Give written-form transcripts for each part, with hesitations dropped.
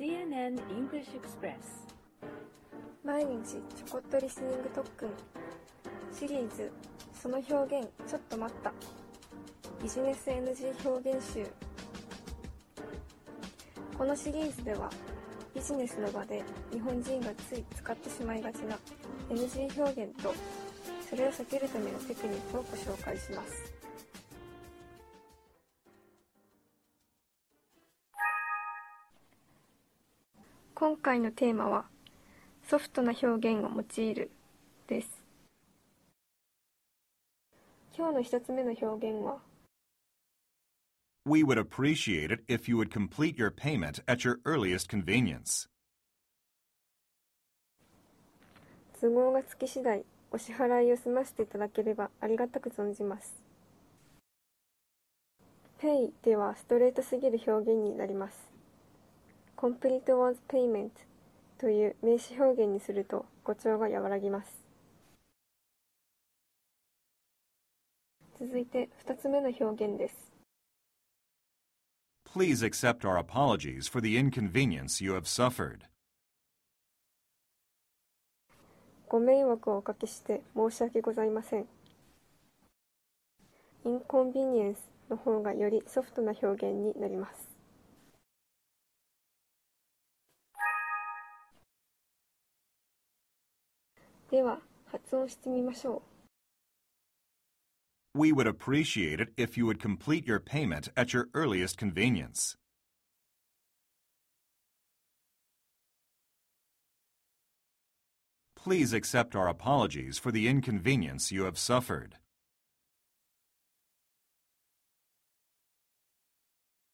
CNN English Express 毎日ちょこっとリスニング特訓シリーズその表現ちょっと待ったビジネス NG 表現集。このシリーズではビジネスの場で日本人がつい使ってしまいがちな NG 表現とそれを避けるためのテクニックをご紹介します。今回のテーマはソフトな表現を用いるです。今日の一つ目の表現は We would appreciate it if you would complete your payment at your earliest convenience. 都合がつき次第お支払いを済ませていただければありがたく存じます。Pay ではストレートすぎる表現になります。Complete one's payment という名詞表現にすると語調が和らぎます。続いて2つ目の表現です。 Please accept our apologies for the inconvenience you have suffered. ご迷惑をおかけして申し訳ございません。inconvenience の方がよりソフトな表現になります。では、発音してみましょう。 We would appreciate it if you would complete your payment at your earliest convenience. Please accept our apologies for the inconvenience you have suffered.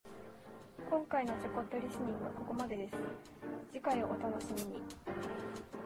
今回のちょこっとリスニングはここまでです。次回をお楽しみに。